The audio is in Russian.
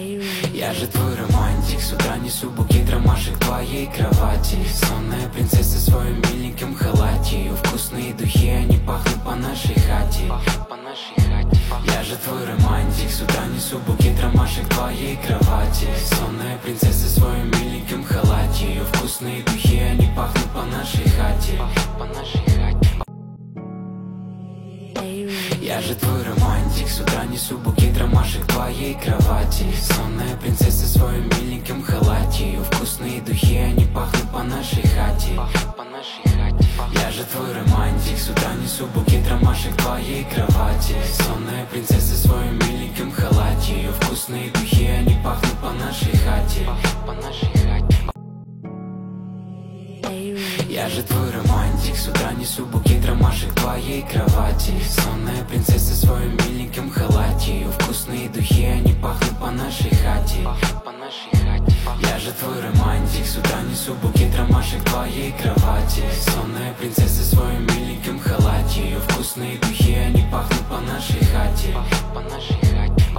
Я же твой романтик, с утра несу букет ромашек твоей кровати. Сонная принцесса в своем миленьком халате. Ее вкусные духи, они пахнут по нашей хате. Я же твой романтик, с утра несу букет ромашек твоей кровати. Сонная принцесса в своем миленьком халате. Ее вкусные духи, они пахнут по нашей хате. Я же твой романтик, с утра несу букет ромашек твоей кровати. Сонная принцесса в своем миленьком халате. Ее вкусные духи, они пахнут по нашей хате. Я же твой романтик, с утра несу букет ромашек твоей кровати. Сонная принцесса в своем миленьком халате. Ее вкусные духи, они пахнут по нашей хате. Я же твой романтик, с утра несу букет ромашек твоей кровати. Сонная принцесса в своем миленьком халате. Ее вкусные духи, они пахнут по нашей хате. Я же твой романтик, с утра несу букет ромашек твоей кровати. Сонная принцесса в своем миленьком халате. Ее вкусные духи,